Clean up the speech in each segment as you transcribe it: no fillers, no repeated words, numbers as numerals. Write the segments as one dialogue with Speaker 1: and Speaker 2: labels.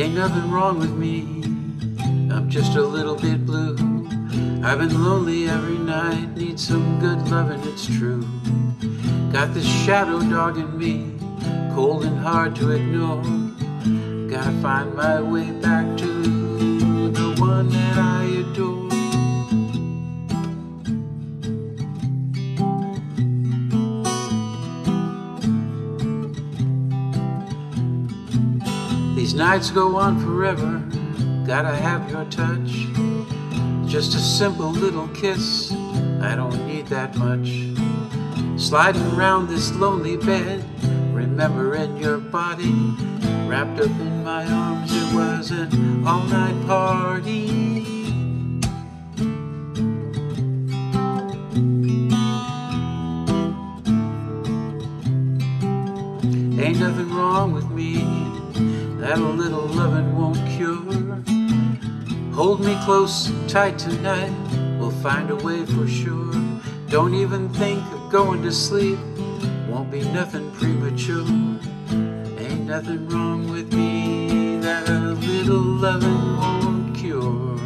Speaker 1: Ain't nothing wrong with me, I'm just a little bit blue. I've been lonely every night, need some good loving, it's true. Got this shadow dog in me, cold and hard to ignore. Gotta find my way back to the one that I adore. These nights go on forever, gotta have your touch. Just a simple little kiss, I don't need that much. Sliding around this lonely bed, remembering your body. Wrapped up in my arms, it was an all-night party. Ain't nothing wrong with me that a little loving won't cure. Hold me close and tight tonight, we'll find a way for sure. Don't even think of going to sleep, won't be nothing premature. Ain't nothing wrong with me that a little loving won't cure.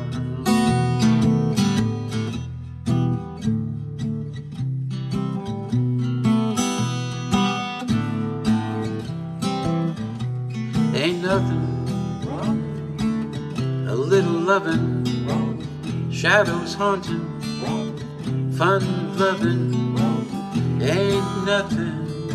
Speaker 1: Ain't nothing wrong, a little loving, shadows haunting, fun loving, ain't nothing.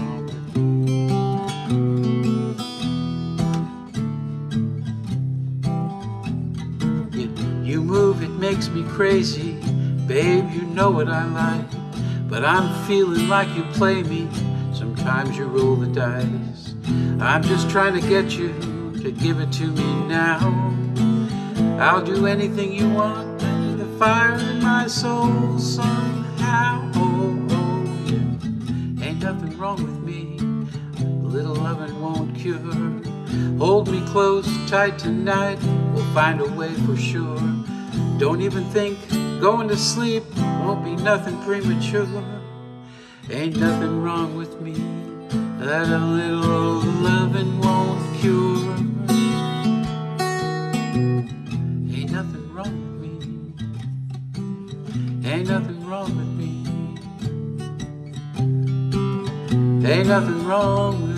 Speaker 1: You move, it makes me crazy, babe, you know what I like. But I'm feeling like you play me, sometimes you roll the dice. I'm just trying to get you to give it to me now. I'll do anything you want, and the fire in my soul somehow. Oh, oh, yeah. Ain't nothing wrong with me, a little loving won't cure. Hold me close, tight tonight, we'll find a way for sure. Don't even think going to sleep, won't be nothing premature. Ain't nothing wrong with me that a little loving won't cure. Ain't nothing wrong with me, ain't nothing wrong with me, ain't nothing wrong with me.